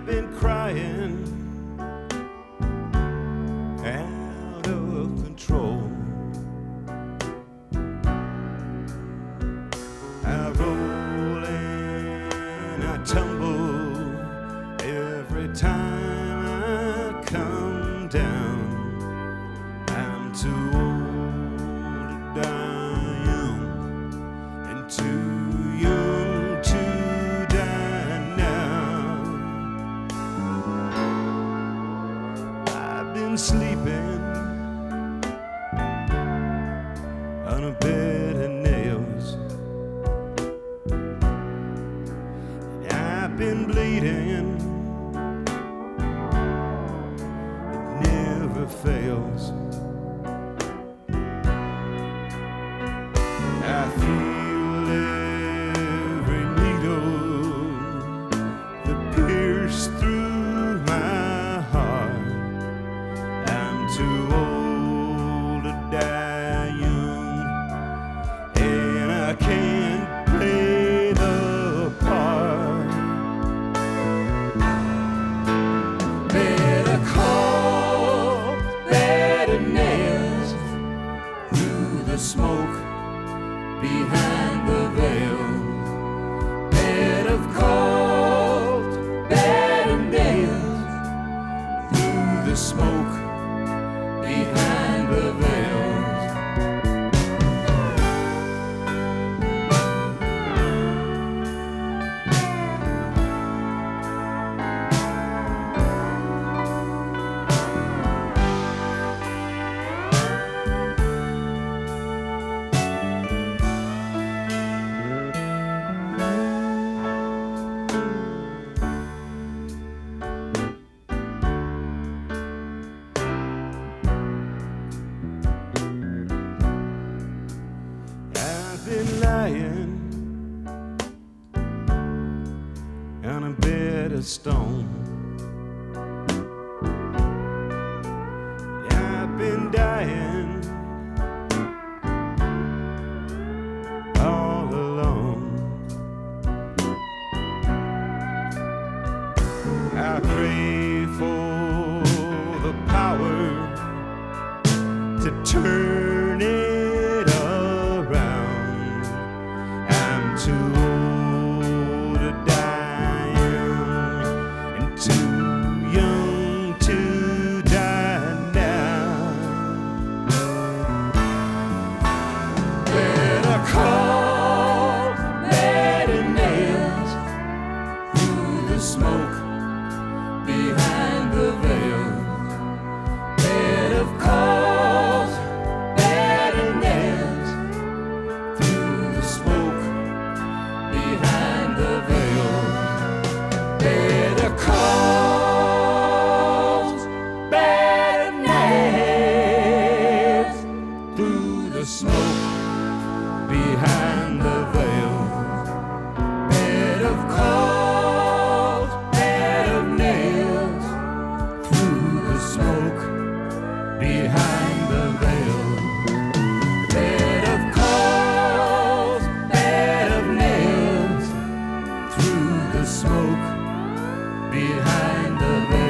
I've been crying out of control. I roll and I tumble every time I come down. I'm too old to die young and too young to die now. I've been sleeping on a bed of nails. I've been bleeding, it never fails. I feel every needle that pierced through my heart. I'm too old to die young, and I can't play the part. Better call, better nails through the smoke behind the veil. Bed of cold, bed of nails through the smoke behind the veil. I've been lying on a bed of stone. I've been dying all alone. I pray for the power to turn it around. I'm too old to die young and too young to die now. Better call, better nails through the smoke behind the veil. Bed of coals, better nails through the smoke behind the veil. Bed of coals, better nails through the smoke behind the veil. Bed of coals, bed of nails through the smoke behind the veil. Bed of coals, bed of nails through the smoke behind the veil.